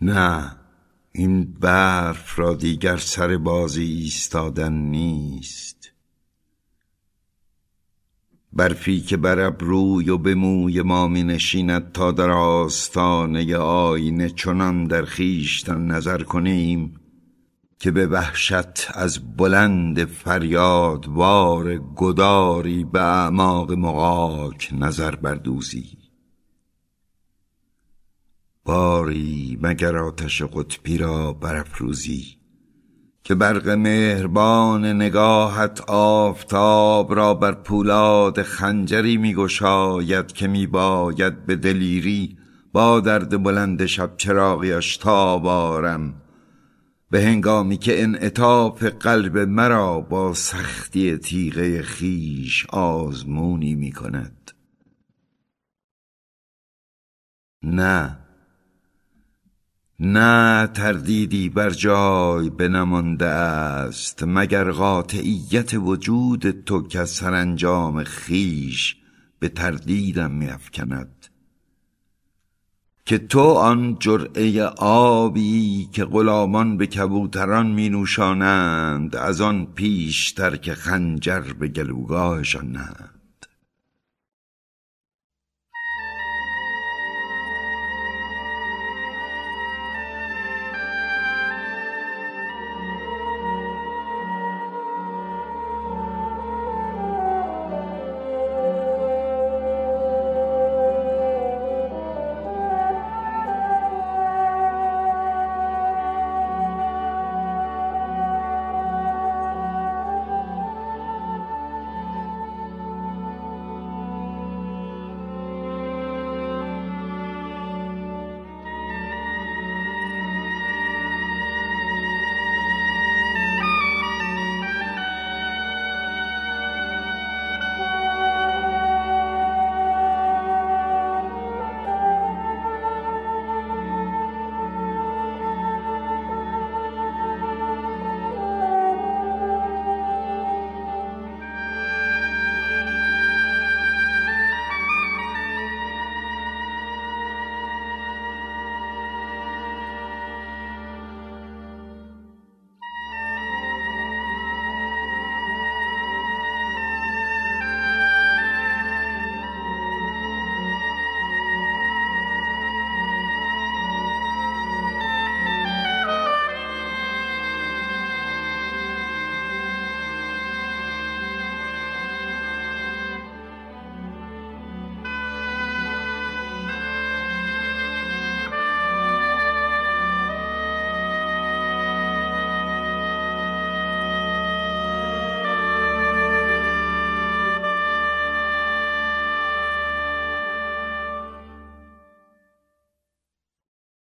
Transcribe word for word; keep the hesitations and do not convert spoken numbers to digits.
نه، این برف را دیگر سر بازی ایستادن نیست. برفی که بر ابروی و به موی ما می نشیند تا در آستانه آینه چنان در خویشتن نظر کنیم که به وحشت از بلند فریادوار گداری به اعماق مغاک نظر بردوزی. باری مگر آتش قطبی را برافروزی که برق مهربان نگاهت آفتاب را بر پولاد خنجری می گشاید که می باید به دلیری با درد بلند شب چراغیش تاب آرم، به هنگامی که انعطاف قلب مرا با سختی تیغه خیش آزمونی می کند. نه نه، تردیدی بر جای بنمانده است مگر قاطعیت وجود تو که سرانجام خیش به تردیدم می افکند که تو آن جرعه آبی که غلامان به کبوتران می نوشانند از آن پیشتر که خنجر به گلوگاهشان نهند.